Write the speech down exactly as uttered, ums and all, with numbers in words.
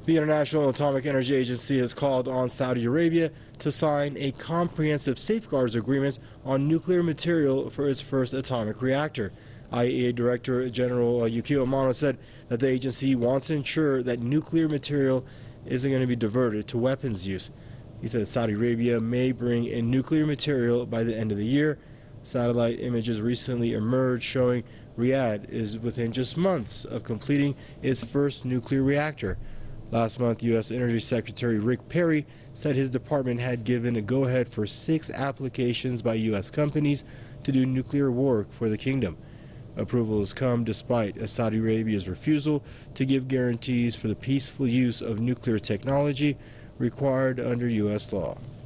The International Atomic Energy Agency has called on Saudi Arabia to sign a comprehensive safeguards agreement on nuclear material for its first atomic reactor. I A E A Director General Yukio Amano said that the agency wants to ensure that nuclear material isn't going to be diverted to weapons use. He said Saudi Arabia may bring in nuclear material by the end of the year. Satellite images recently emerged showing Riyadh is within just months of completing its first nuclear reactor. Last month, U S Energy Secretary Rick Perry said his department had given a go-ahead for six applications by U S companies to do nuclear work for the kingdom. Approval has come despite Saudi Arabia's refusal to give guarantees for the peaceful use of nuclear technology required under U S law.